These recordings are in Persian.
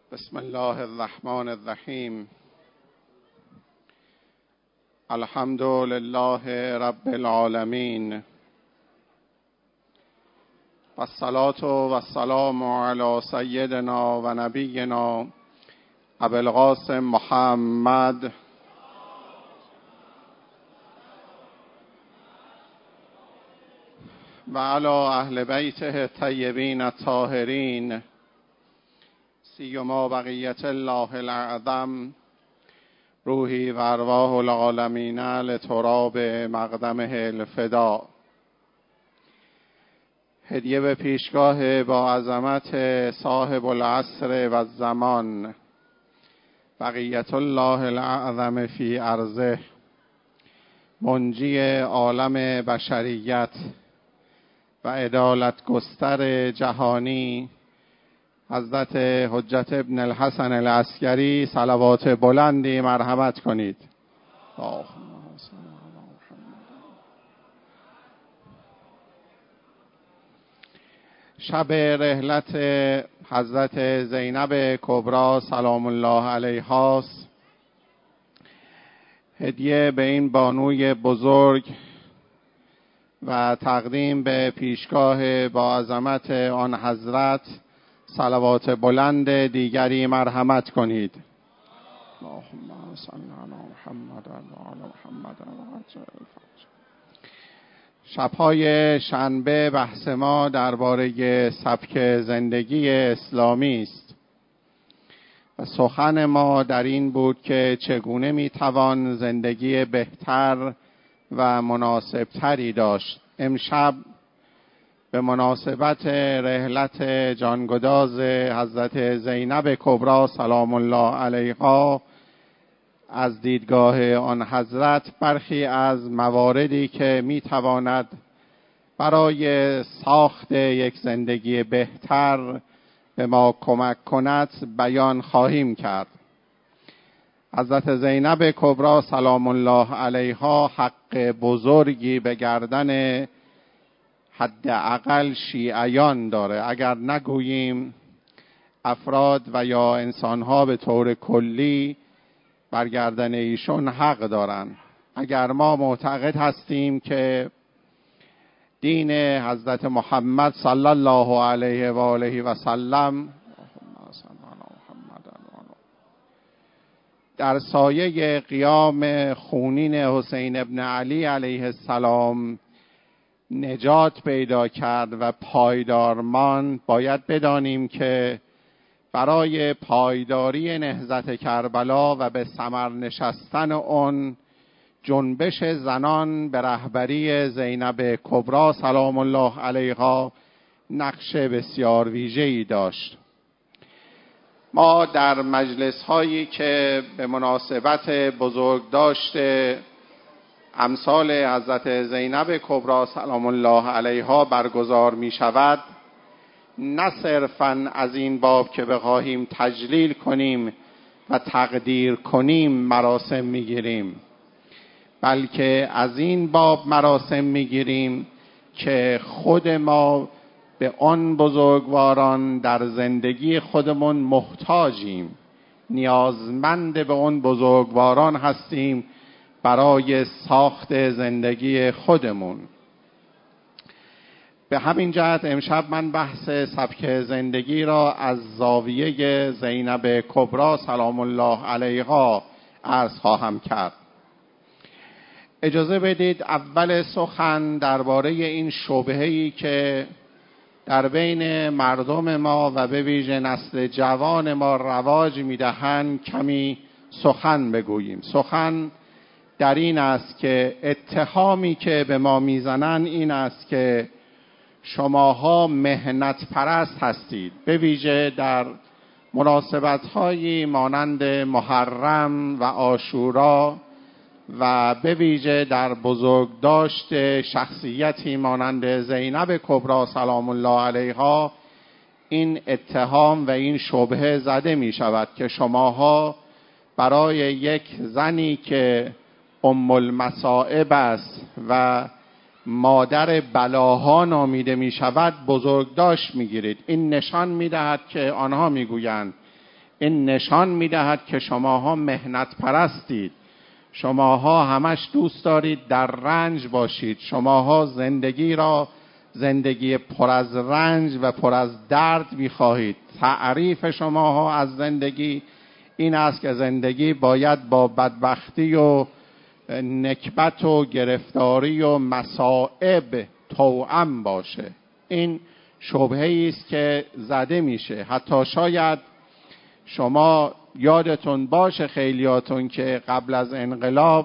بسم الله الرحمن الرحیم. الحمد لله رب العالمین و الصلاة و السلام علی سیدنا و نبینا ابی القاسم محمد و علی اهل بیته الطیبین الطاهرین سیما بقیت الله الاعظم روحی و ارواح العالمین لتراب مقدمه الفدا. هدیه به پیشگاه با عظمت صاحب العصر و الزمان، بقیت الله الاعظم فی ارضه، منجی عالم بشریت و عدالت گستر جهانی، حضرت حجت ابن الحسن العسکری صلوات بلندی مرحمت کنید. شب رحلت حضرت زینب کبری سلام الله علیها است. هدیه به این بانوی بزرگ و تقدیم به پیشگاه با عظمت آن حضرت صلوات بلند دیگری مرحمت کنید. اللهم صل علی محمد و آل محمد. شب‌های شنبه بحث ما درباره سبک زندگی اسلامی است و سخن ما در این بود که چگونه میتوان زندگی بهتر و مناسبتری داشت. امشب به مناسبت رحلت جانگداز حضرت زینب کبری سلام الله علیها از دیدگاه آن حضرت برخی از مواردی که میتواند برای ساخت یک زندگی بهتر به ما کمک کند بیان خواهیم کرد. حضرت زینب کبری سلام الله علیها حق بزرگی به گردن حداقل شیعیان داره، اگر نگوییم افراد و یا انسانها به طور کلی بر گردن ایشون حق دارن. اگر ما معتقد هستیم که دین حضرت محمد صلی الله علیه و آله و سلم در سایه قیام خونین حسین ابن علی علیه السلام نجات پیدا کرد و پایدار ماند، باید بدانیم که برای پایداری نهضت کربلا و به ثمر نشستن آن جنبش زنان به رهبری زینب کبری سلام الله علیها نقش بسیار ویژه‌ای داشت. ما در مجلس هایی که به مناسبت بزرگ داشته امثال حضرت زینب کبری سلام الله علیها برگزار می شود، نه صرفاً از این باب که بخواهیم تجلیل کنیم و تقدیر کنیم مراسم می گیریم، بلکه از این باب مراسم می گیریم که خود ما به آن بزرگواران در زندگی خودمون محتاجیم، نیازمند به آن بزرگواران هستیم برای ساخت زندگی خودمون. به همین جهت امشب من بحث سبک زندگی را از زاویه زینب کبری سلام الله علیها عرض خواهم کرد. اجازه بدید اول سخن درباره این شبهه‌ای که در بین مردم ما و به ویژه نسل جوان ما رواج می‌دهند کمی سخن بگوییم. سخن در این است که اتهامی که به ما میزنن این است که شماها مهنت پرست هستید، به ویژه در مناسبت‌هایی مانند محرم و عاشورا و به ویژه در بزرگداشت شخصیتی مانند زینب کبری سلام الله علیها این اتهام و این شبهه زده می شود که شماها برای یک زنی که ام المصائب است و مادر بلاها نامیده می شود بزرگداشت می گیرید. این نشان می دهد که آنها می گویند این نشان میدهد که شماها مهنت پرستید، شماها همش دوست دارید در رنج باشید، شماها زندگی را زندگی پر از رنج و پر از درد میخواهید. تعریف شماها از زندگی این است که زندگی باید با بدبختی و نکبت و گرفتاری و مصائب توأم باشه. این شبهه‌ای است که زده میشه. حتی شاید شما یادتون باشه خیلیاتون که قبل از انقلاب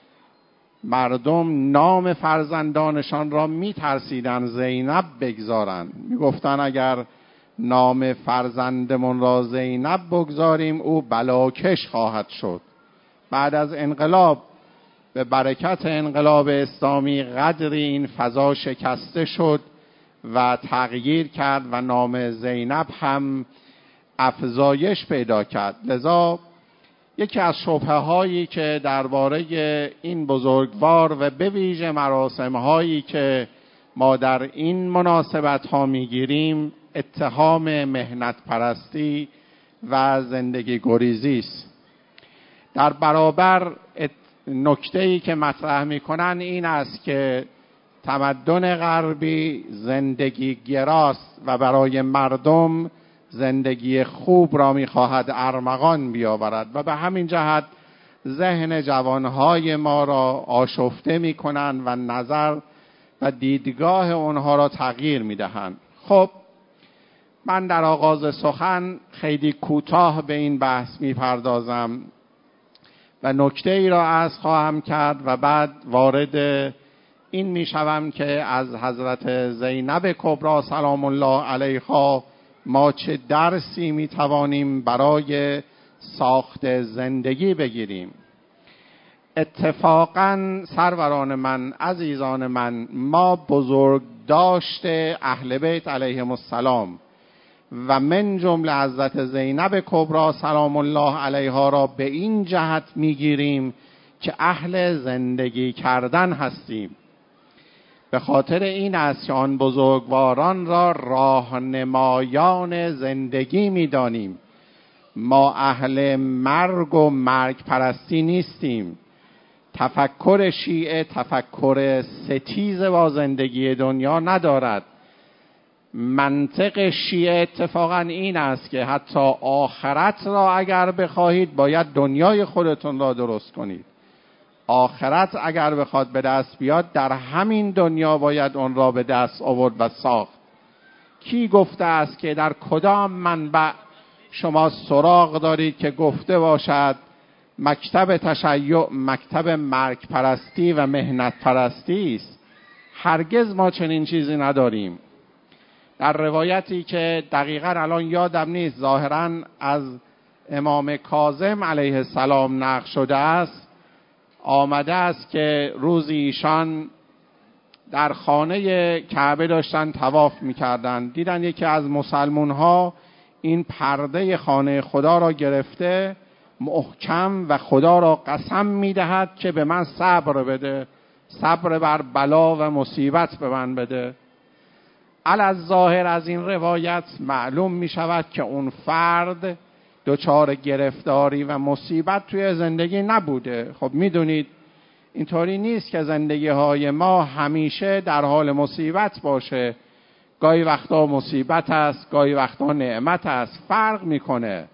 مردم نام فرزندانشان را میترسیدن زینب بگذارن. میگفتن اگر نام فرزندمون را زینب بگذاریم او بلاکش خواهد شد. بعد از انقلاب به برکت انقلاب اسلامی قدری این فضا شکسته شد و تغییر کرد و نام زینب هم افزایش پیدا کرد. لذا یکی از شبهه هایی که درباره این بزرگوار و به ویژه مراسم هایی که ما در این مناسبت ها میگیریم اتهام مهنت پرستی و زندگی گریزی است. در برابر نکته‌ای که مطرح میکنن این است که تمدن غربی زندگی گراست و برای مردم زندگی خوب را میخواهد ارمغان بیاورد و به همین جهت ذهن جوانهای ما را آشفته میکنند و نظر و دیدگاه اونها را تغییر میدهند. خب من در آغاز سخن خیلی کوتاه به این بحث میپردازم و نکته ای را عرض خواهم کرد و بعد وارد این میشوم که از حضرت زینب کبری سلام الله علیها ما چه درسی میتوانیم برای ساخت زندگی بگیریم. اتفاقاً سروران من، عزیزان من، ما بزرگ داشته اهل بیت علیهم السلام و من جمله حضرت زینب کبری سلام الله علیها را به این جهت میگیریم که اهل زندگی کردن هستیم. به خاطر این است که آن بزرگواران را راهنمایان زندگی می‌دانیم. ما اهل مرگ و مرگ پرستی نیستیم. تفکر شیعه تفکر ستیز با زندگی دنیا ندارد. منطق شیعه اتفاقا این است که حتی آخرت را اگر بخواهید باید دنیای خودتون را درست کنید. آخرت اگر بخواد به دست بیاد در همین دنیا باید اون را به دست آورد و ساخت. کی گفته است که در کدام منبع شما سراغ دارید که گفته باشد مکتب تشیع مکتب مرگ پرستی و مهنت پرستی است؟ هرگز ما چنین چیزی نداریم. در روایتی که دقیقاً الان یادم نیست ظاهراً از امام کاظم علیه السلام نقل شده است، آمده است که روزی ایشان در خانه کعبه داشتن طواف می‌کردند، دیدن یکی از مسلمان ها این پرده خانه خدا را گرفته محکم و خدا را قسم می‌دهد که به من صبر بده، صبر بر بلا و مصیبت به من بده. الظاهر از این روایت معلوم می‌شود که اون فرد دچار گرفتاری و مصیبت توی زندگی نبوده. خب میدونید اینطوری نیست که زندگی های ما همیشه در حال مصیبت باشه. گاهی وقتا مصیبت است، گاهی وقتا نعمت است، فرق میکنه.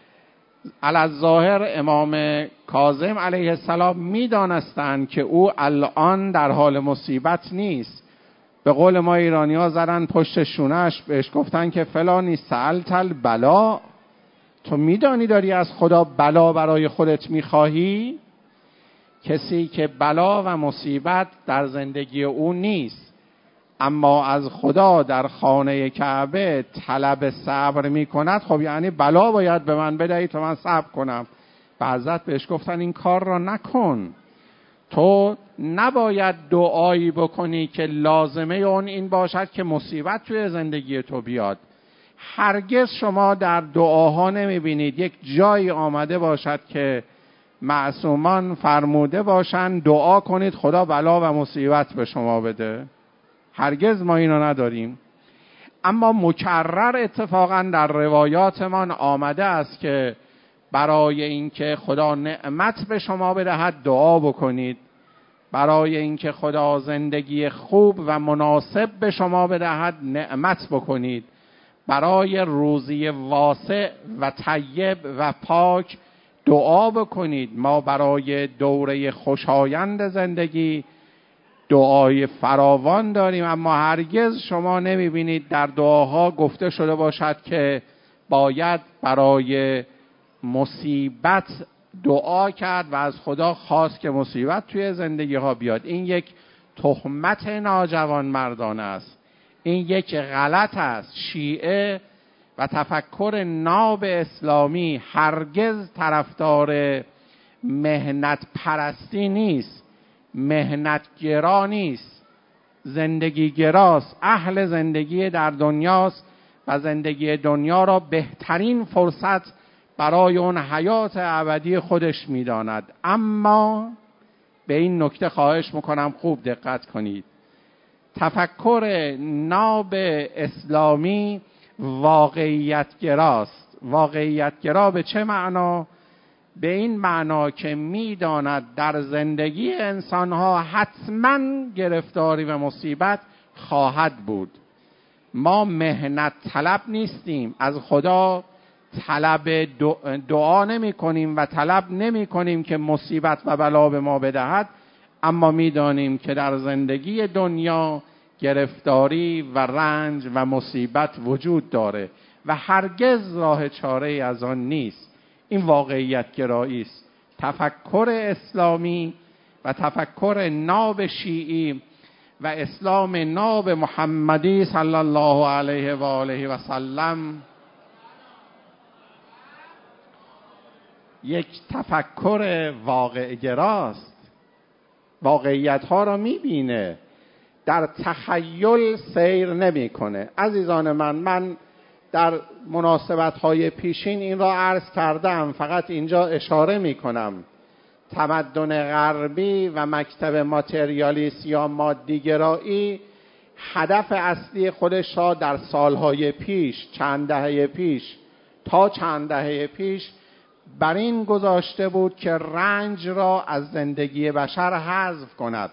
الظاهر امام کاظم علیه السلام میدانستند که او الان در حال مصیبت نیست. به قول ما ایرانی ها زدن پشت شونهش بهش گفتن که فلانی سألت البلا، تو میدانی داری از خدا بلا برای خودت میخواهی؟ کسی که بلا و مصیبت در زندگی او نیست اما از خدا در خانه کعبه طلب صبر میکند، خب یعنی بلا باید به من بدهی تا من صبر کنم. به حضرت بهش گفتن این کار را نکن. تو نباید دعایی بکنی که لازمه اون این باشد که مصیبت توی زندگی تو بیاد. هرگز شما در دعاها نمیبینید یک جایی آمده باشد که معصومان فرموده باشند دعا کنید خدا بلا و مصیبت به شما بده. هرگز ما اینو نداریم. اما مکرر اتفاقا در روایاتمان آمده است که برای اینکه خدا نعمت به شما بدهد دعا بکنید، برای اینکه خدا زندگی خوب و مناسب به شما بدهد نعمت بکنید، برای روزی واسع و طیب و پاک دعا بکنید. ما برای دوره خوشایند زندگی دعای فراوان داریم، اما هرگز شما نمیبینید در دعاها گفته شده باشد که باید برای مصیبت دعا کرد و از خدا خواست که مصیبت توی زندگی ها بیاد. این یک تهمت ناجوان مردانه است، این یک غلط است. شیعه و تفکر ناب اسلامی هرگز طرفدار مهنت پرستی نیست، مهنت گرا نیست، زندگی گراست. اهل زندگی در دنیاست و زندگی دنیا را بهترین فرصت برای اون حیات ابدی خودش می‌داند. اما به این نکته خواهش میکنم خوب دقت کنید. تفکر ناب اسلامی واقعیت گراست. واقعیت گرا به چه معنا؟ به این معنا که می‌داند در زندگی انسان‌ها حتماً گرفتاری و مصیبت خواهد بود. ما مهنت طلب نیستیم، از خدا طلب دعا نمی کنیم و طلب نمی کنیم که مصیبت و بلا به ما بدهد، اما می دانیم که در زندگی دنیا گرفتاری و رنج و مصیبت وجود داره و هرگز راه چاره از آن نیست. این واقعیت گرایی است. تفکر اسلامی و تفکر ناب شیعی و اسلام ناب محمدی صلی الله علیه و آله و سلم یک تفکر واقع گراست. واقعیت ها را میبینه، در تخیل سیر نمیکنه. عزیزان من در مناسبت های پیشین این را عرض کردم، فقط اینجا اشاره میکنم. تمدن غربی و مکتب ماتریالیست یا مادیگرایی هدف اصلی خودش را در سالهای پیش، چند دهه پیش تا چند دهه پیش بر این گذاشته بود که رنج را از زندگی بشر حذف کند.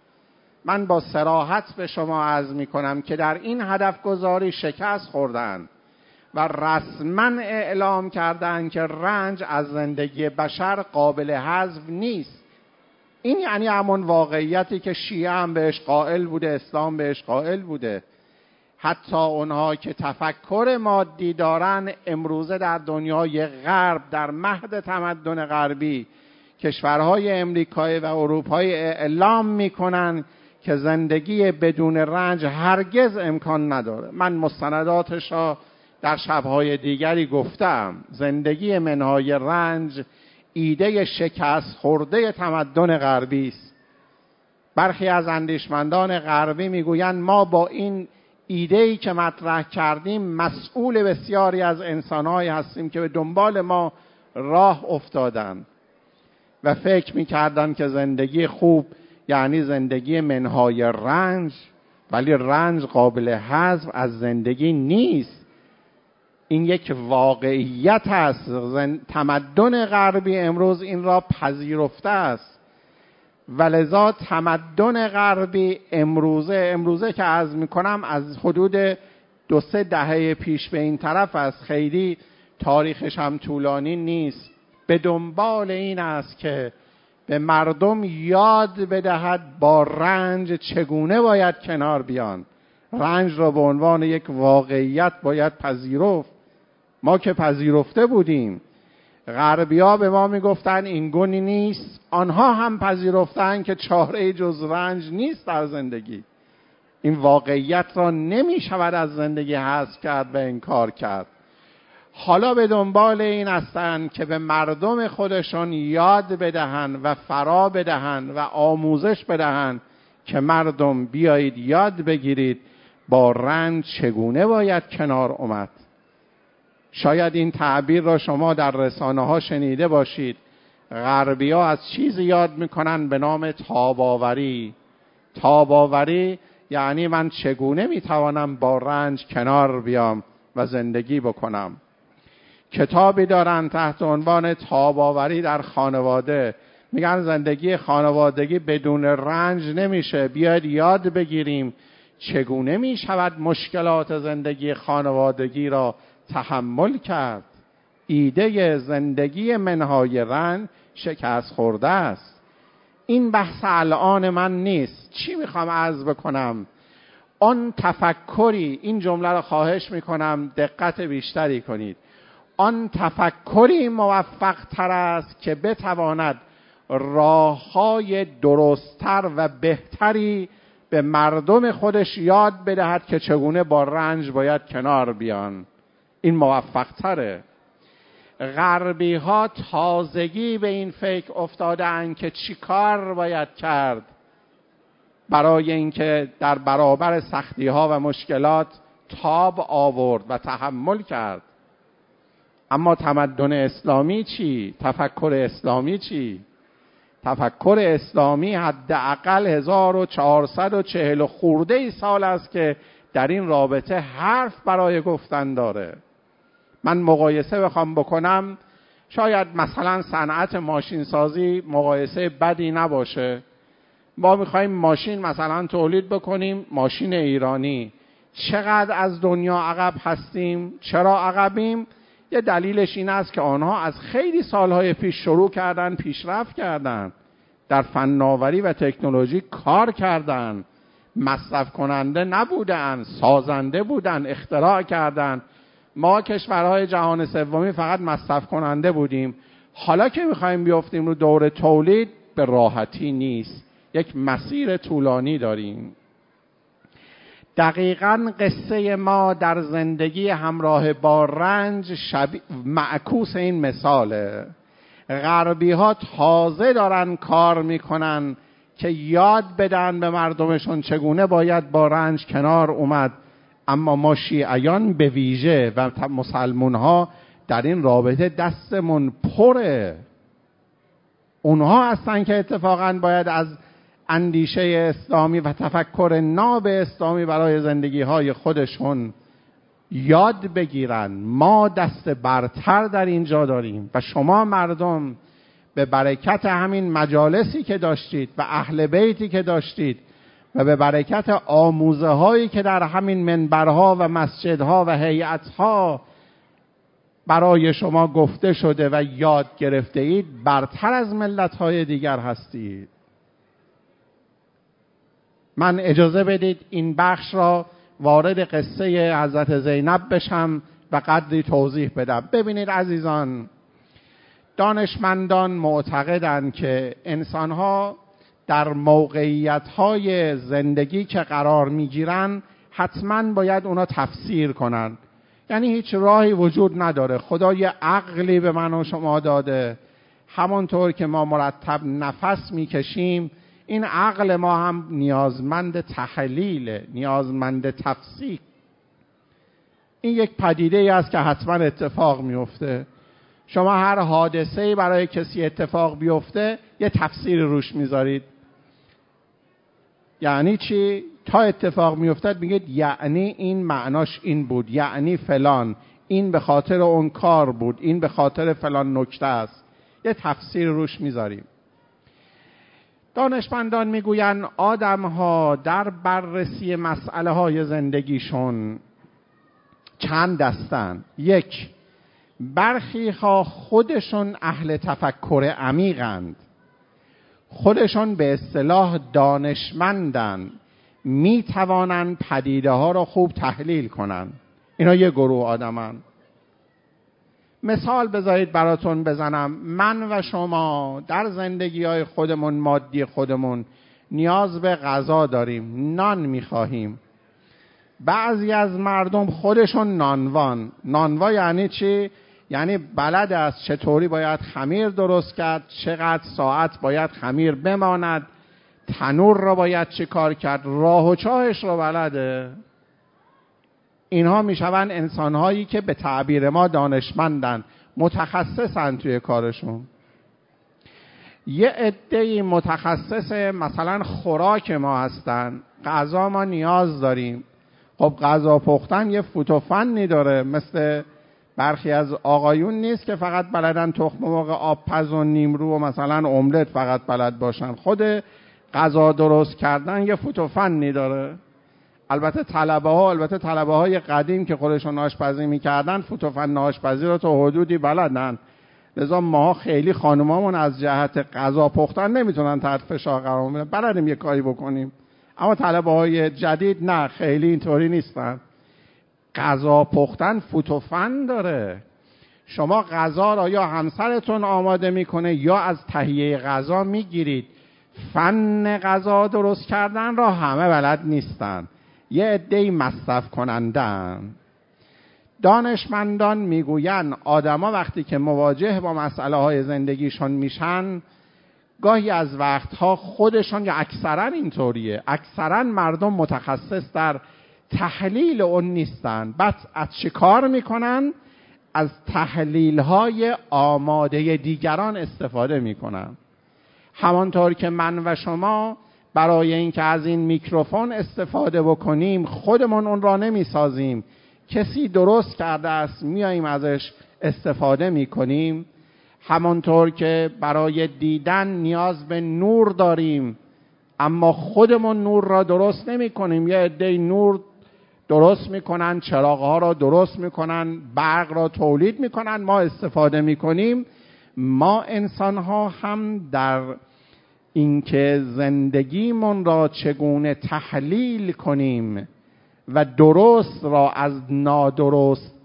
من با صراحت به شما عرض می کنم که در این هدف گذاری شکست خوردند و رسما اعلام کردند که رنج از زندگی بشر قابل حذف نیست. این یعنی همون واقعیتی که شیعه هم بهش قائل بوده، اسلام بهش قائل بوده. حتی اونها که تفکر مادی دارن امروزه در دنیای غرب، در مهد تمدن غربی، کشورهای امریکایی و اروپایی اعلام میکنن که زندگی بدون رنج هرگز امکان نداره. من مستنداتش را در شبهای دیگری گفتم. زندگی منهای رنج ایده شکست خورده تمدن غربی است. برخی از اندیشمندان غربی میگویند ما با این ایده‌ای که مطرح کردیم مسئول بسیاری از انسان‌هایی هستیم که به دنبال ما راه افتادن و فکر می‌کردن که زندگی خوب یعنی زندگی منهای رنج، ولی رنج قابل حذف از زندگی نیست. این یک واقعیت است. تمدن غربی امروز این را پذیرفته است. ولذا تمدن غربی امروزه که عرض میکنم از حدود 2-3 دهه پیش به این طرف است، خیلی تاریخش هم طولانی نیست، به دنبال این است که به مردم یاد بدهد با رنج چگونه باید کنار بیان. رنج را به عنوان یک واقعیت باید پذیرفت. ما که پذیرفته بودیم. غربی‌ها به ما میگفتن این گونی نیست، آنها هم پذیرفتن که چاره جز رنج نیست در زندگی. این واقعیت را نمیشود از زندگی حذف کرد و انکار کرد. حالا به دنبال این هستند که به مردم خودشان یاد بدهند و فرا بدهند و آموزش بدهند که مردم بیایید یاد بگیرید با رنج چگونه باید کنار اومد. شاید این تعبیر را شما در رسانه‌ها شنیده باشید. غربی‌ها از چیزی یاد میکنن به نام تاب‌آوری. تاب‌آوری یعنی من چگونه میتوانم با رنج کنار بیام و زندگی بکنم. کتابی دارن تحت عنوان تاب‌آوری در خانواده، میگن زندگی خانوادگی بدون رنج نمیشه، بیاید یاد بگیریم چگونه میشود مشکلات زندگی خانوادگی را تحمل کرد. ایده زندگی منهای رنج شکست خورده است. این بحث الان من نیست. چی میخوام عرض بکنم؟ آن تفکری، این جمله را خواهش میکنم دقت بیشتری کنید، آن تفکری موفق تر است که بتواند راه‌های درست‌تر و بهتری به مردم خودش یاد بدهد که چگونه با رنج باید کنار بیان. این موفق تره. غربی ها تازگی به این فکر افتادن که چی کار باید کرد برای اینکه در برابر سختی ها و مشکلات تاب آورد و تحمل کرد. اما تمدن اسلامی چی؟ تفکر اسلامی چی؟ تفکر اسلامی حداقل 1440 خورده سال است که در این رابطه حرف برای گفتن داره. من مقایسه بخوام بکنم، شاید مثلا صنعت ماشین سازی مقایسه بدی نباشه. ما میخوایم ماشین مثلا تولید بکنیم، ماشین ایرانی. چقدر از دنیا عقب هستیم؟ چرا عقبیم؟ یه دلیلش این است که آنها از خیلی سالهای پیش شروع کردن، پیشرفت کردن، در فناوری و تکنولوژی کار کردن، مصرف کننده نبودن، سازنده بودن، اختراع کردن. ما کشورهای جهان سومی فقط مصرف کننده بودیم. حالا که میخوایم بیافتیم رو دور تولید، به راحتی نیست، یک مسیر طولانی داریم. دقیقاً قصه ما در زندگی همراه با رنج معکوس این مثاله. غربی ها تازه دارن کار میکنن که یاد بدن به مردمشون چگونه باید با رنج کنار اومد، اما ما شیعیان به ویژه و مسلمون ها در این رابطه دستمون پره. اونها هستن که اتفاقاً باید از اندیشه اسلامی و تفکر ناب اسلامی برای زندگی های خودشون یاد بگیرن. ما دست برتر در اینجا داریم و شما مردم به برکت همین مجالسی که داشتید و اهل بیتی که داشتید و به برکت آموزه هایی که در همین منبرها و مسجدها و هیئتها برای شما گفته شده و یاد گرفته اید، برتر از ملت های دیگر هستید. من اجازه بدید این بخش را وارد قصه حضرت زینب بشم و قدری توضیح بدم. ببینید عزیزان، دانشمندان معتقدند که انسانها در موقعیت‌های زندگی که قرار می‌گیرن حتماً باید اونا تفسیر کنن. یعنی هیچ راهی وجود نداره. خدا یه عقلی به من و شما داده، همونطور که ما مرتب نفس می‌کشیم این عقل ما هم نیازمند تحلیله، نیازمند تفسیر. این یک پدیده‌ای است که حتما اتفاق میفته. شما هر حادثه‌ای برای کسی اتفاق بیفته یه تفسیر روش میذارید. یعنی چی؟ تا اتفاق میافتد میگید یعنی این معناش این بود، یعنی فلان، این به خاطر اون کار بود، این به خاطر فلان نکته است. یه تفسیر روش میذاریم. دانشمندان میگویند آدم‌ها در بررسی مسئله های زندگیشون چند دستن. یک، برخی ها خودشون اهل تفکر عمیقند، خودشون به اصطلاح دانشمندن، میتوانند پدیده ها را خوب تحلیل کنن. اینا یه گروه آدمن. مثال بذارید براتون بزنم. من و شما در زندگی های خودمون، مادی خودمون، نیاز به غذا داریم، نان میخواهیم. بعضی از مردم خودشون نانوا یعنی چی؟ یعنی بلد است چطوری باید خمیر درست کرد، چقدر ساعت باید خمیر بماند، تنور را باید چی کار کرد، راه و چاهش را بلده. اینها میشوند انسانهایی که به تعبیر ما دانشمندن، متخصصن توی کارشون. یه عده‌ای متخصص مثلا خوراک ما هستن، غذا ما نیاز داریم. خب غذا پختن یه فوت و فنی داره، مثل برخی از آقایون نیست که فقط بلدن تخم مرغ آبپز و نیمرو و مثلا املت فقط بلد باشن. خود غذا درست کردن یه فوت و فنی داره. البته طلبه های قدیم که خودشون آشپزی میکردن فوت و فن آشپزی رو تا حدودی بلدن، لذا ما خیلی خانمامون از جهت غذا پختن نمیتونن تحت فشار قرار بدن، بلدیم یه کاری بکنیم. اما طلبه های جدید نه، خیلی اینطوری نیستن. غذا پختن فوت و فن داره. شما غذا را یا همسرتون آماده میکنه یا از تهیه غذا میگیرید. فن غذا درست کردن را همه بلد نیستن، یه عده‌ای مصرف کنندن. دانشمندان میگوین آدما وقتی که مواجه با مسئله های زندگیشون میشن، گاهی از وقتها خودشون، یا اکثرا اینطوریه، اکثرا مردم متخصص در تحلیل اون نیستن. بعد از چی کار میکنن؟ از تحلیل های آماده دیگران استفاده میکنن. همانطور که من و شما برای اینکه از این میکروفون استفاده بکنیم خودمون اون را نمیسازیم، کسی درست کرده است میاییم ازش استفاده میکنیم. همانطور که برای دیدن نیاز به نور داریم اما خودمون نور را درست نمی کنیم، یه عده نور درست میکنن، چراغ‌ها را درست میکنن، برق را تولید میکنن، ما استفاده میکنیم. ما انسان‌ها هم در اینکه زندگیمون را چگونه تحلیل کنیم و درست را از نادرست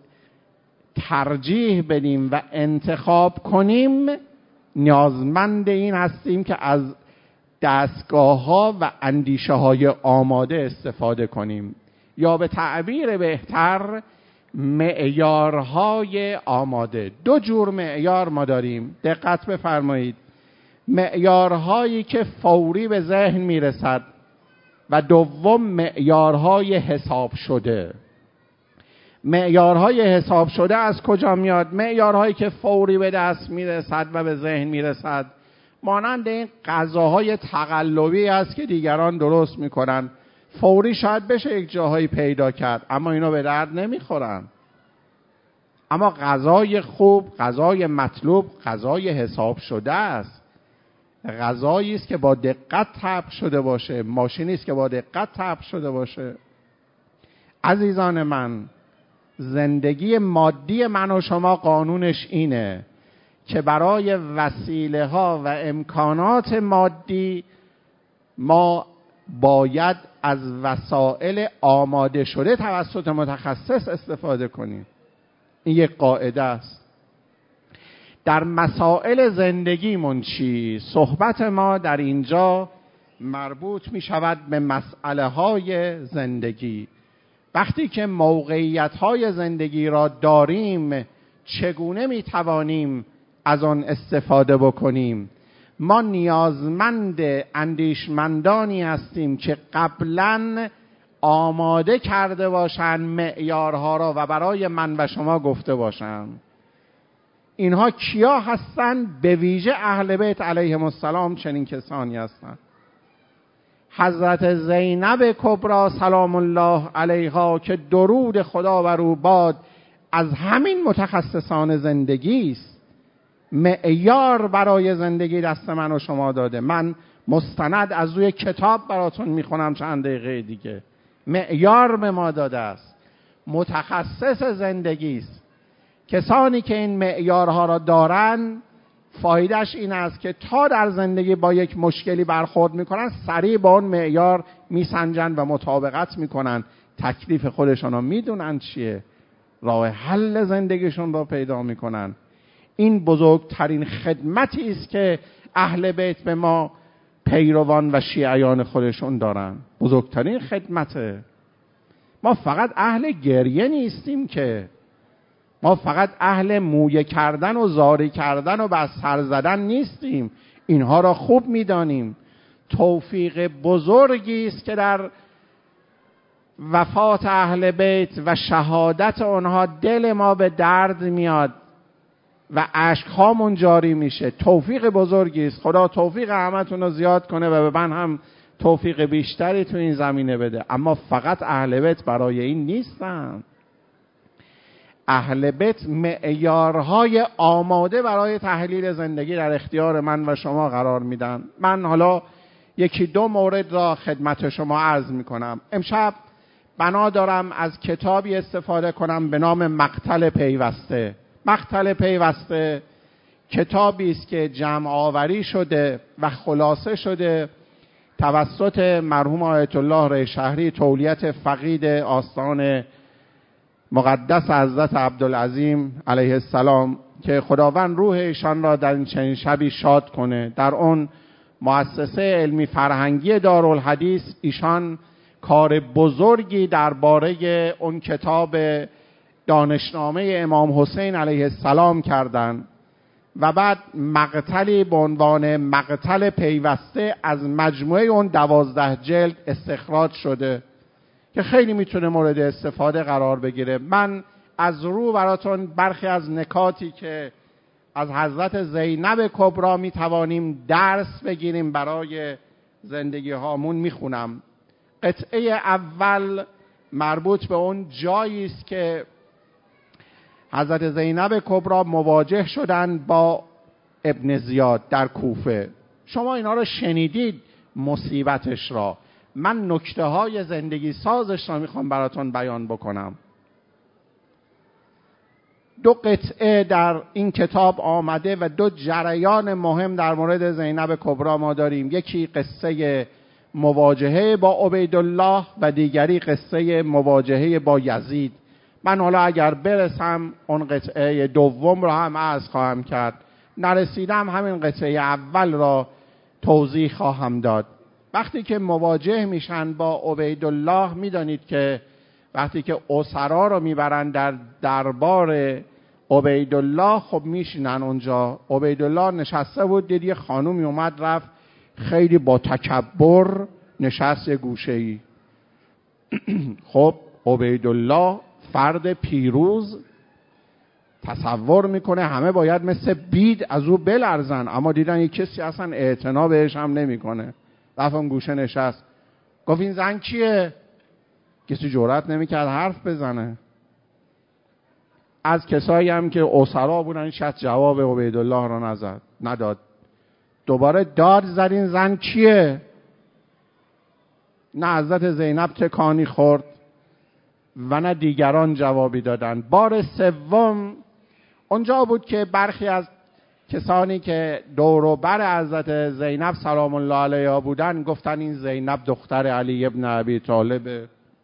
ترجیح بدیم و انتخاب کنیم، نیازمند این هستیم که از دستگاه‌ها و اندیشه‌های آماده استفاده کنیم، یا به تعبیر بهتر معیارهای آماده. دو جور معیار ما داریم، دقت بفرمایید. معیارهایی که فوری به ذهن میرسد و دوم معیارهای حساب شده. معیارهای حساب شده از کجا میاد؟ معیارهایی که فوری به دست میرسد و به ذهن میرسد مانند این غذاهای تقلبی است که دیگران درست میکنن. فوری شاید بشه یک جاهایی پیدا کرد اما اینا به درد نمیخورن. اما غذای خوب، غذای مطلوب، غذای حساب شده است. غذایی است که با دقت طبخ شده باشه، ماشینی است که با دقت طبخ شده باشه. عزیزان من، زندگی مادی من و شما قانونش اینه که برای وسیله ها و امکانات مادی ما باید از وسایل آماده شده توسط متخصص استفاده کنیم. این یک قاعده است. در مسائل زندگیمون چی؟ صحبت ما در اینجا مربوط می شود به مسئله های زندگی. وقتی که موقعیت های زندگی را داریم چگونه می توانیم از آن استفاده بکنیم؟ ما نیازمند اندیشمندانی هستیم که قبلاً آماده کرده باشند معیارها را و برای من و شما گفته باشند. اینها کیا هستند؟ به ویژه اهل بیت علیهم السلام چنین کسانی هستند. حضرت زینب کبری سلام الله علیها که درود خدا بر او باد از همین متخصصان زندگی است. معیار برای زندگی دست من و شما داده. من مستند از روی کتاب براتون میخونم چند دقیقه دیگه. معیار به ما داده است. متخصص زندگی است. کسانی که این معیارها را دارن فایدهش این است که تا در زندگی با یک مشکلی برخورد میکنن سریع با اون معیار میسنجن و مطابقت میکنن، تکلیف خودشون رو میدونن چیه، راه حل زندگیشون رو پیدا میکنن. این بزرگترین خدمتی است که اهل بیت به ما پیروان و شیعیان خودشون دارن. بزرگترین خدمته. ما فقط اهل گریه نیستیم که، ما فقط اهل مویه کردن و زاری کردن و بر سر زدن نیستیم. اینها را خوب میدانیم. توفیق بزرگی است که در وفات اهل بیت و شهادت آنها دل ما به درد میاد و اشک‌هامون جاری میشه. توفیق بزرگی است. خدا توفیق همتون رو زیاد کنه و به من هم توفیق بیشتری تو این زمینه بده. اما فقط اهل بیت برای این نیستن. اهل بیت معیارهای آماده برای تحلیل زندگی در اختیار من و شما قرار میدن. من حالا یکی دو مورد را خدمت شما عرض میکنم. امشب بنا دارم از کتابی استفاده کنم به نام مقتل پیوسته. مقتل پیوسته کتابی است که جمع آوری شده و خلاصه شده توسط مرحوم آیت الله ریشهری، تولیت فقید آستان مقدس حضرت عبدالعظیم علیه السلام، که خداوند روح ایشان را در این چنین شبی شاد کنه. در اون مؤسسه علمی فرهنگی دارالحدیث ایشان کار بزرگی درباره اون کتاب دانشنامه امام حسین علیه السلام کردند و بعد مقتلی به عنوان مقتل پیوسته از مجموعه اون 12 جلد استخراج شده که خیلی میتونه مورد استفاده قرار بگیره. من از رو براتون برخی از نکاتی که از حضرت زینب کبری میتوانیم درس بگیریم برای زندگی هامون میخونم. قطعه اول مربوط به اون جایی است که حضرت زینب کبری مواجه شدند با ابن زیاد در کوفه. شما اینا رو شنیدید، مصیبتش را. من نکته های زندگی سازش را میخوام براتون بیان بکنم. دو قطعه در این کتاب آمده و دو جریان مهم در مورد زینب کبری ما داریم. یکی قصه مواجهه با عبیدالله و دیگری قصه مواجهه با یزید. من حالا اگر برسم اون قطعه دوم را هم عرض خواهم کرد، نرسیدم همین قطعه اول را توضیح خواهم داد. وقتی که مواجه میشن با عبیدالله، میدانید که وقتی که اسرا رو میبرن در دربار عبیدالله، خب میشینن اونجا. عبیدالله نشسته بود، دید یه خانومی اومد رفت، خیلی با تکبر نشست یه گوشه‌ای. خب عبیدالله فرد پیروز تصور میکنه همه باید مثل بید از او بلرزن، اما دیدن یک کسی اصلا اعتنا بهش هم نمیکنه. رفت اون گوشه نشست، گفت این زن کیه؟ کسی جرئت نمیکرد حرف بزنه. از کسایی هم که اسرا بودن شاید جواب عبیدالله را نداد. دوباره داد زد این زن کیه؟ نه حضرت زینب تکانی خورد و نه دیگران جوابی دادن. بار سوم اونجا بود که برخی از کسانی که دور و بر حضرت زینب سلام الله علیها بودن گفتن این زینب دختر علی ابن ابی طالب.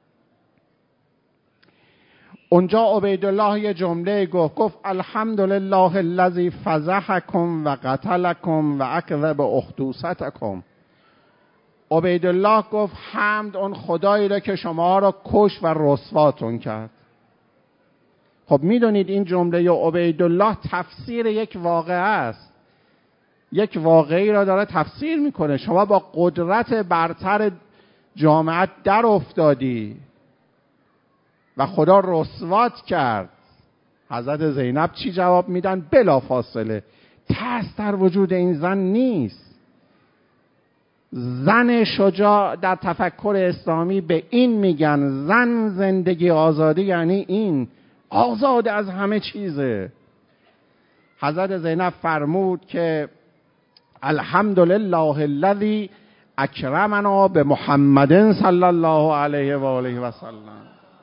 اونجا عبیدالله یه جمله گفت الحمدلله الذی فضحکم و قتلکم و اکذب اخدوستکم. عبیدالله گفت حمد اون خدایی را که شما را کش و رسواتون کرد. خب میدونید این جمله عبیدالله تفسیر یک واقعه است. یک واقعی را داره تفسیر میکنه. شما با قدرت برتر جامعه در افتادی و خدا رسوات کرد. حضرت زینب چی جواب میدن؟ بلا فاصله ترس در وجود این زن نیست. زن شجاع در تفکر اسلامی به این میگن زن زندگی آزادی، یعنی این آزاد از همه چیزه. حضرت زینب فرمود که الحمدلله الذی اکرمنا به محمد صلی الله علیه و آله و سلم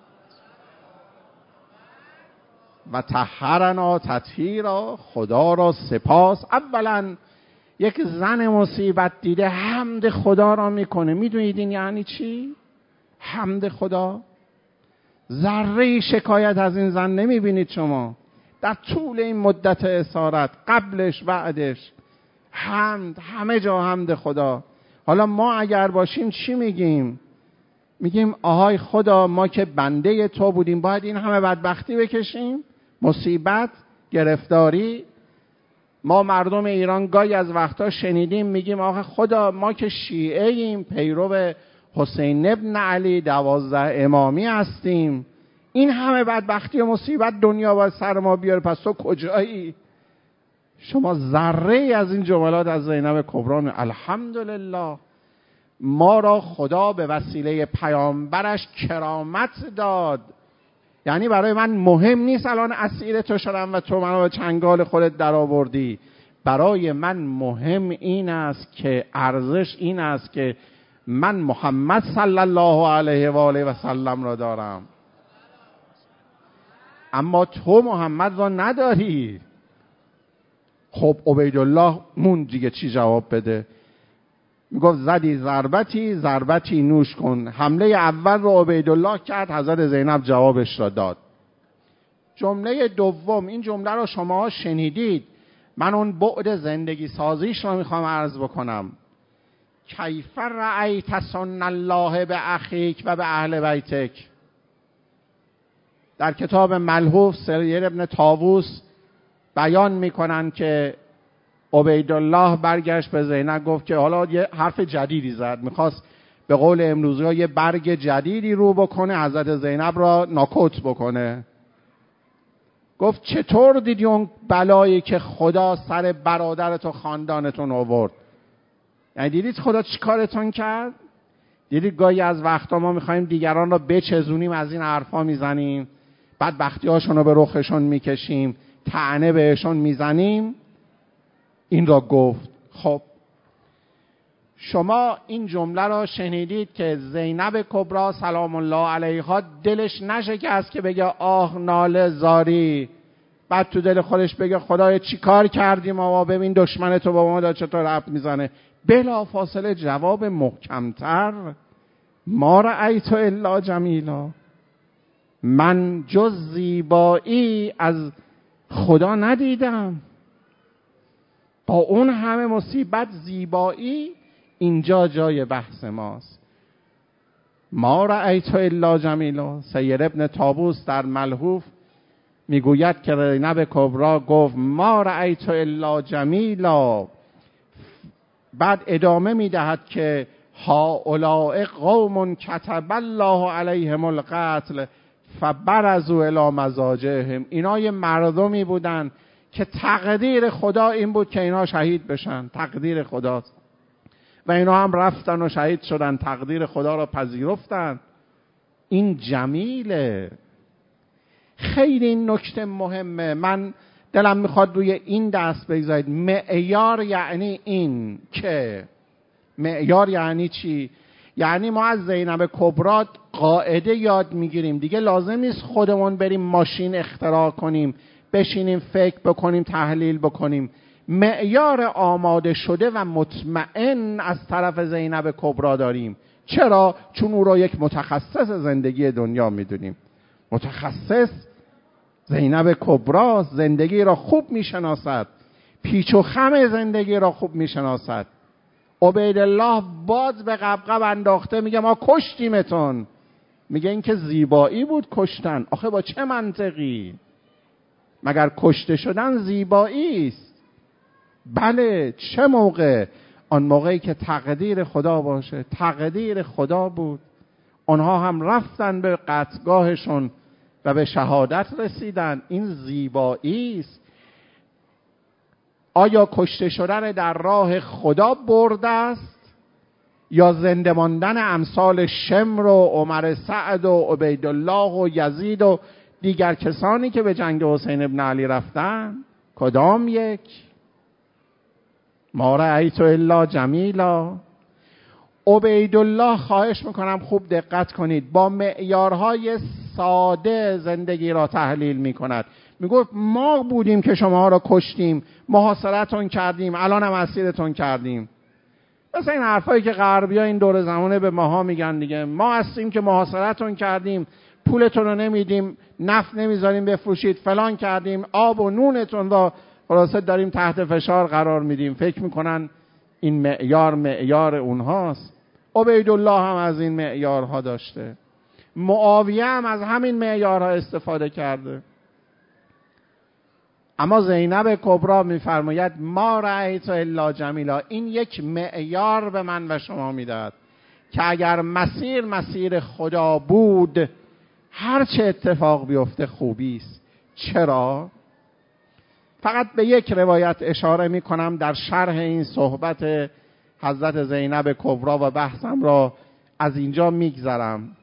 و طهرنا تطهیرا. خدا را سپاس. اولا یک زن مصیبت دیده حمد خدا را میکنه. میدونید این یعنی چی؟ حمد خدا. ذره شکایت از این زن نمیبینید شما در طول این مدت اسارت، قبلش بعدش، حمد، همه جا حمد خدا. حالا ما اگر باشیم چی میگیم؟ میگیم آهای خدا ما که بنده تو بودیم باید این همه بدبختی بکشیم، مصیبت، گرفتاری. ما مردم ایران گاهی از وقتا شنیدیم میگیم آخه خدا ما که شیعه ایم، پیرو حسین ابن علی 12 امامی هستیم، این همه بدبختی و مصیبت دنیا باید سر ما بیاره، پس تو کجایی؟ شما ذره از این جملات از زینب کبری الحمدلله. ما را خدا به وسیله پیامبرش کرامت داد. یعنی برای من مهم نیست الان اسیر تو شدم و تو منو به چنگال خودت در آوردی. برای من مهم این است که ارزش این است که من محمد صلی الله علیه و آله و سلم را دارم، اما تو محمد را نداری. خب عبیدالله مون دیگه چی جواب بده؟ میگفت زدی ضربتی نوش کن. حمله اول رو عبیدالله کرد، حضرت زینب جوابش را داد. جمله دوم، این جمله رو شما شنیدید، من اون بعد زندگی سازیش رو میخوام عرض بکنم. کیف رأیت سنن الله به اخیک و به اهل بیتک. در کتاب ملحوف سیر ابن طاووس بیان میکنن که عبیدالله برگشت به زینب گفت که حالا یه حرف جدیدی زد، میخواست به قول امروزی ها یه برگ جدیدی رو بکنه، حضرت زینب را ناکوت بکنه. گفت چطور دیدی اون بلایی که خدا سر برادرت و خاندانتون آورد؟ یعنی دیدید خدا چی کارتون کرد؟ دیدید گاهی از وقتا ما میخوایم دیگران را بچزونیم، از این حرفا میزنیم، بعد بختی هاشون رو به رخشون میکشیم، طعنه بهشون میزنیم. این را گفت. خب شما این جمله را شنیدید که زینب کبری سلام الله علیها دلش نشکست که بگه آه ناله زاری، بعد تو دل خودش بگه خدای چی کار کردیم ما، ببین دشمن تو با ما دا چطور رفت میزنه. بلا فاصله جواب محکمتر، ما رأیت الا جمیلا، من جز زیبایی از خدا ندیدم. با اون همه مصیبت زیبایی اینجا جای بحث ماست. ما رأیت الا جمیلا. سیر ابن طاووس در ملحوف میگوید که زینب کبری گفت ما رأیت الا جمیلا، بعد ادامه میدهد که هؤلاء قوم کتب الله علیهم القتل فبرزوا الی مضاجعهم. اینا یه مردمی بودن که تقدیر خدا این بود که اینا شهید بشن، تقدیر خداست، و اینا هم رفتن و شهید شدن، تقدیر خدا را پذیرفتن. این جمیله. خیلی این نکته مهمه، من دلم میخواد روی این دست بگذارید. معیار یعنی این که، معیار یعنی چی؟ یعنی ما از زینب کبری قاعده یاد میگیریم. دیگه لازم نیست خودمون بریم ماشین اختراع کنیم، بشینیم فکر بکنیم، تحلیل بکنیم. معیار آماده شده و مطمئن از طرف زینب کبری داریم. چرا؟ چون او را یک متخصص زندگی دنیا میدونیم. متخصص زینب کبری زندگی را خوب میشناسد، پیچ و خم زندگی را خوب میشناسد. عبیدالله باز به قبقب انداخته میگه ما کشتیمتون، میگه این که زیبایی بود کشتن. آخه با چه منطقی؟ مگر کشته شدن زیبایی است؟ بله. چه موقع؟ آن موقعی که تقدیر خدا باشه. تقدیر خدا بود. آنها هم رفتن به قتلگاهشون و به شهادت رسیدن. این زیبایی است. آیا کشته شدن در راه خدا برده است یا زنده ماندن امثال شمر و عمر سعد و عبیدالله و یزید و دیگر کسانی که به جنگ حسین ابن علی رفتن؟ کدام یک؟ ما رأیت الا جمیلا. عبیدالله خواهش میکنم خوب دقت کنید، با معیارهای ساده زندگی را تحلیل میکند. میگفت ما بودیم که شما را کشتیم، محاصرتون کردیم، الان هم اسیرتون کردیم. مثل این حرفایی که غربی‌ها این دور زمانه به ماها میگن دیگه، ما هستیم که محاصرتون کردیم، پولتون رو نمیدیم، نفت نمیذاریم بفروشید، فلان کردیم، آب و نونتون رو خلاصه داریم تحت فشار قرار میدیم. فکر میکنن این معیار اونهاست. عبیدالله هم از این معیارها داشته، معاویه هم از همین معیارها استفاده کرده. اما زینب کبری میفرماید ما رأیت الا جمیلا. این یک معیار به من و شما میداد که اگر مسیر خدا بود، هر چه اتفاق بیفته خوبی است. چرا؟ فقط به یک روایت اشاره میکنم در شرح این صحبت حضرت زینب کبری و بحثم را از اینجا میگذرم.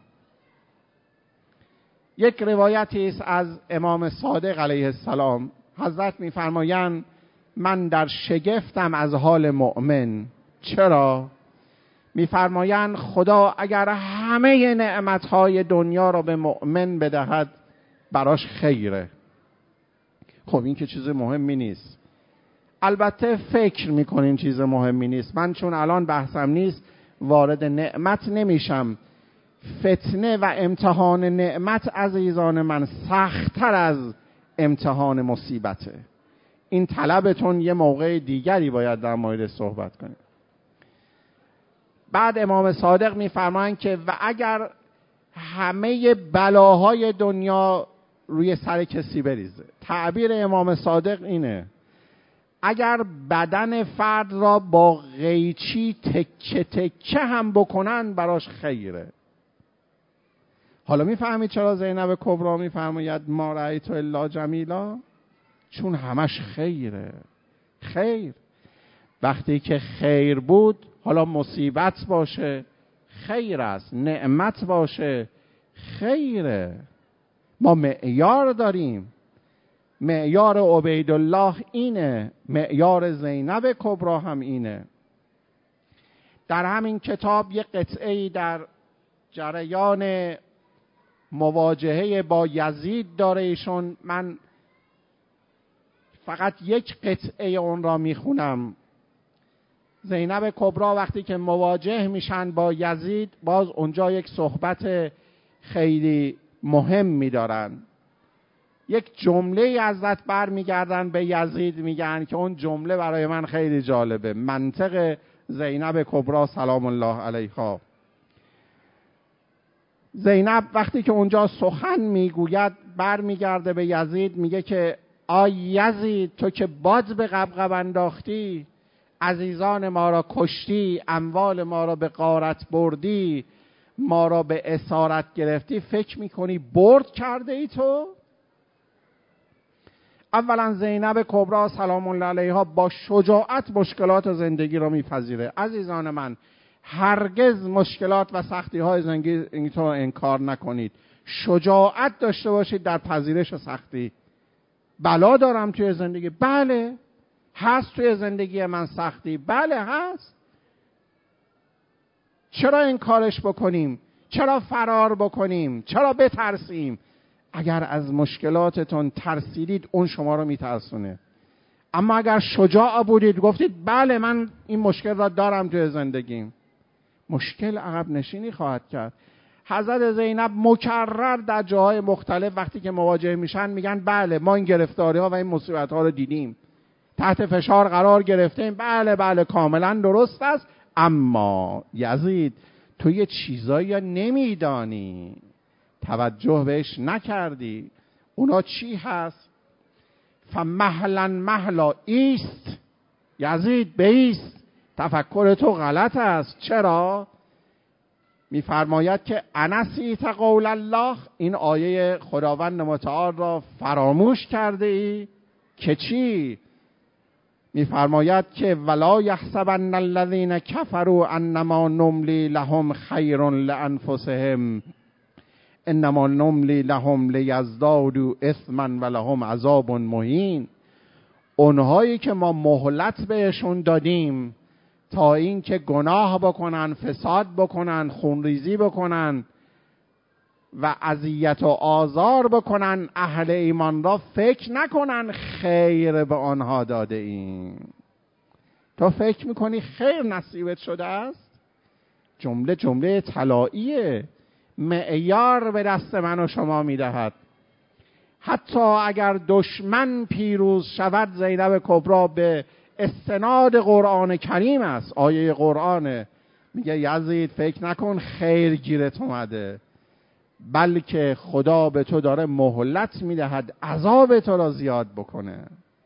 یک روایتی است از امام صادق علیه السلام. حضرت میفرمایند من در شگفتم از حال مؤمن. چرا؟ میفرمایند خدا اگر همه نعمتهای دنیا را به مؤمن بدهد براش خیره. خب این که چیز مهمی نیست. البته فکر میکنین چیز مهمی نیست. من چون الان بحثم نیست وارد نعمت نمیشم. فتنه و امتحان نعمت عزیزان من سخت‌تر از امتحان مصیبته. این طلبتون یه موقع دیگری باید در مورد صحبت کنیم. بعد امام صادق میفرمایند که و اگر همه بلاهای دنیا روی سر کسی بریزه، تعبیر امام صادق اینه، اگر بدن فرد را با قیچی تکه تکه هم بکنن براش خیره. حالا میفهمید چرا زینب کبری میفرماید ما رأیت الا جمیلا؟ چون همش خیره. خیر وقتی که خیر بود، حالا مصیبت باشه خیر است، نعمت باشه خیره. ما معیار داریم. معیار عبیدالله اینه، معیار زینب کبری هم اینه. در همین کتاب یک قطعه‌ای در جریان مواجهه با یزید داره ایشون. من فقط یک قطعه اون را میخونم. زینب کبری وقتی که مواجه میشن با یزید، باز اونجا یک صحبت خیلی مهم میدارن. یک جمله حضرت برمیگردن به یزید، میگن که اون جمله برای من خیلی جالبه. منطق زینب کبری سلام الله علیها. زینب وقتی که اونجا سخن میگوید برمیگرده به یزید، میگه که آی یزید، تو که باد به غبغب انداختی، عزیزان ما را کشتی، اموال ما را به غارت بردی، ما را به اسارت گرفتی، فکر میکنی برد کرده ای تو؟ اولا زینب کبری سلام الله علیها با شجاعت مشکلات زندگی را میپذیره. عزیزان من، هرگز مشکلات و سختی های زندگی تو انکار نکنید. شجاعت داشته باشید در پذیرش سختی. بلا دارم توی زندگی، بله هست. توی زندگی من سختی، بله هست. چرا انکارش بکنیم؟ چرا فرار بکنیم؟ چرا بترسیم؟ اگر از مشکلاتتون ترسیدید اون شما رو میترسونه. اما اگر شجاع بودید گفتید بله من این مشکل را دارم توی زندگیم، مشکل عقب نشینی خواهد کرد. حضرت زینب مکرر در جاهای مختلف وقتی که مواجه میشن میگن بله ما این گرفتاری ها و این مصیبت ها رو دیدیم، تحت فشار قرار گرفتیم، بله بله کاملا درست است. اما یزید تو یه چیزایی نمیدانی، توجه بهش نکردی. اونا چی هست؟ فمهلا مهلا، ایست یزید، بیست، تفکر تو غلط است. چرا؟ میفرماید که انسیت قول الله، این آیه خداوند متعال را فراموش کرده ای که چی؟ میفرماید که ولا یحسبن الذین کفروا انما نملی لهم خیر لانفسهم انما نملی لهم لیزدادوا اثما ولهم عذاب مهین. اونهایی که ما مهلت بهشون دادیم تا این که گناه بکنن، فساد بکنن، خونریزی بکنن و اذیت و آزار بکنن اهل ایمان را، فکر نکنن خیر به آنها داده ایم. تو فکر میکنی خیر نصیبت شده است؟ جمله طلاییه، معیار به دست من و شما میدهد. حتی اگر دشمن پیروز شود، زینب کبری به استناد قرآن کریم است، آیه قرآنه، میگه یزید فکر نکن خیر گیرت اومده، بلکه خدا به تو داره مهلت میدهد عذاب تو را زیاد بکنه.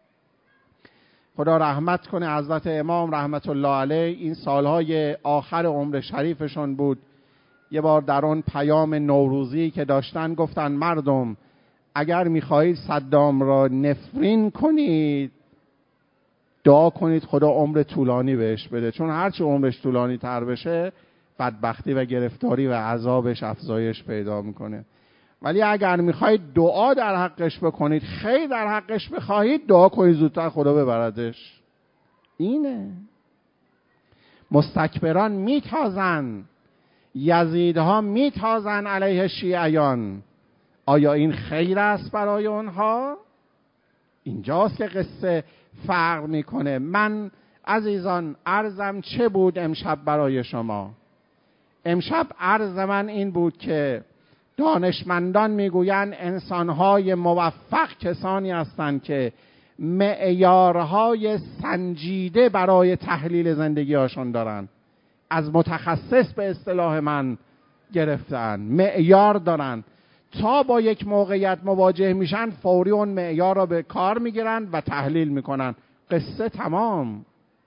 خدا رحمت کنه حضرت امام رحمت الله علیه، این سالهای آخر عمر شریفشون بود. یه بار در اون پیام نوروزی که داشتن گفتن مردم اگر میخواهید صدام را نفرین کنید، دعا کنید خدا عمر طولانی بهش بده، چون هرچی عمرش طولانی تر بشه بدبختی و گرفتاری و عذابش افزایش پیدا میکنه. ولی اگر میخواید دعا در حقش بکنید، خیر در حقش بخواهید، دعا کنید زودتر خدا ببردش. اینه. مستکبران میتازن، یزیدها میتازن علیه شیعیان. آیا این خیر است برای اونها؟ اینجاست که قصه فرق میکنه. من عزیزان عرضم چه بود امشب برای شما؟ امشب عرض من این بود که دانشمندان میگویند انسانهای موفق کسانی هستند که معیارهای سنجیده برای تحلیل زندگی هاشون دارن. از متخصص به اصطلاح من گرفتن، معیار دارن، تا با یک موقعیت مواجه میشن فوری اون معیار را به کار میگیرن و تحلیل میکنن. قصه تمام.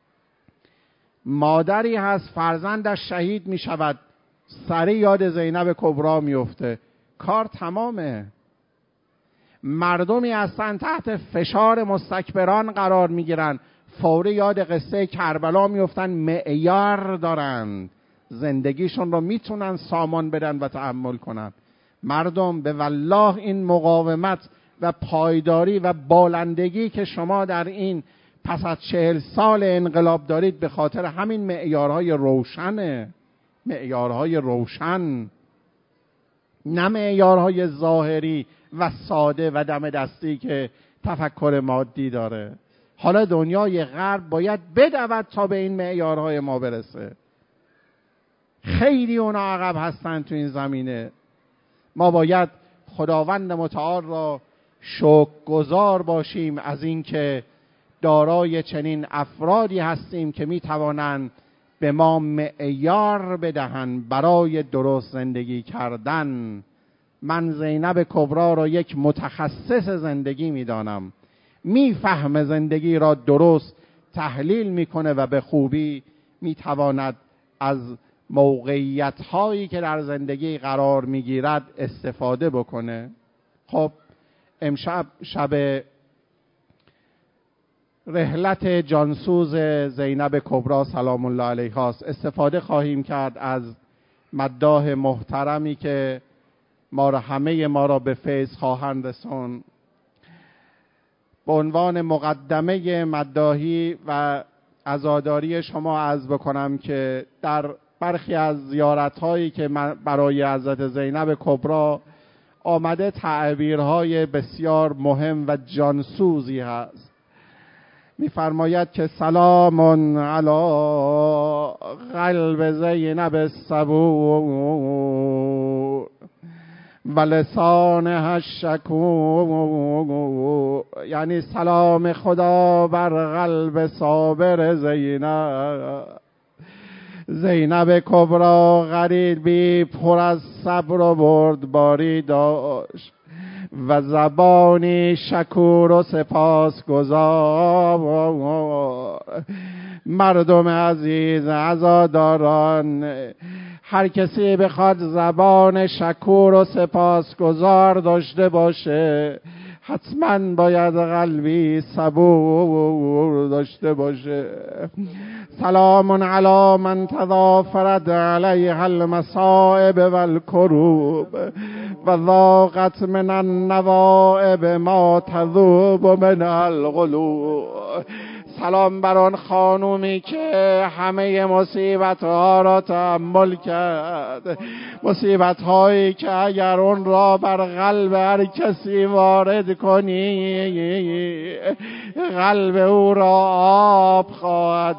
مادری هست فرزندش شهید میشود، سریع یاد زینب کبرا میفته، کار تمامه. مردمی هستن تحت فشار مستکبران قرار میگیرن، فوری یاد قصه کربلا میفتن، معیار دارن، زندگیشون رو میتونن سامان بدن و تحمل کنن. مردم به والله این مقاومت و پایداری و بالندگی که شما در این پس از 40 سال انقلاب دارید به خاطر همین معیارهای روشنه. معیارهای روشن، نه معیارهای ظاهری و ساده و دم دستی که تفکر مادی داره. حالا دنیای غرب باید بدود تا به این معیارهای ما برسه. خیلی اونا عقب هستن تو این زمینه. ما باید خداوند متعال را شکرگزار باشیم از اینکه دارای چنین افرادی هستیم که میتوانند به ما معیار بدهند برای درست زندگی کردن. من زینب کبرا را یک متخصص زندگی میدانم، میفهمه زندگی را درست تحلیل میکنه و به خوبی میتواند از موقعیت هایی که در زندگی قرار میگیرد استفاده بکنه. خب امشب شب رحلت جانسوز زینب کبرا سلام الله علیها است. استفاده خواهیم کرد از مداح محترمی که همه ما را به فیض خواهند رساند. به عنوان مقدمه مداحی و عزاداری شما عرض بکنم که در برخی از زیارت‌هایی که برای حضرت زینب کبرا آمده تعبیرهای بسیار مهم و جانسوزی هست. می‌فرماید که سلام علی قلب زینب الصبور و لسانها الشکور، یعنی سلام خدا بر قلب صابر زینب کبرا غریبی پر از صبر و بردباری داشت و زبانی شکور و سپاسگزار. مردم عزیز عزاداران، هر کسی بخواد زبان شکور و سپاسگزار داشته باشه حتما باید قلبی صبور داشته باشه. سلام علی من تضافرت علیها المصائب والکروب و ذاقت من النوائب ما تذوب من القلوب. سلام بر آن خانومی که همه مصیبت ها را تحمل کرد، مصیبت هایی که اگر اون را بر قلب هر کسی وارد کنی قلب او را آب خواهد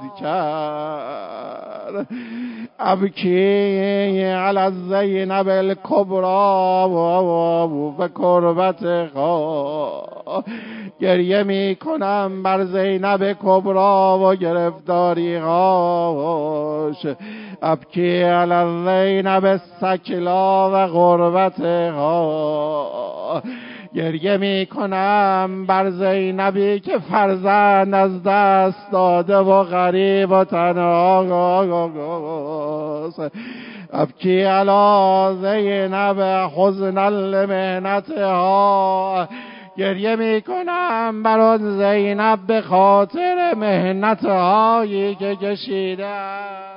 کرد. ابکی علی زینب الکبرا و کربت خواه، گریه می کنم بر زینب کبرا و گرفتاری هاش. ابکی علی زینب السکلا و غربت ها، گریه می کنم بر زینبی که فرزند از دست داده و غریب و تنهاست. ابکی علی زینب حزنا لمحنتها، گریه میکنم برات زینب به خاطر مهنت هایی که کشیده.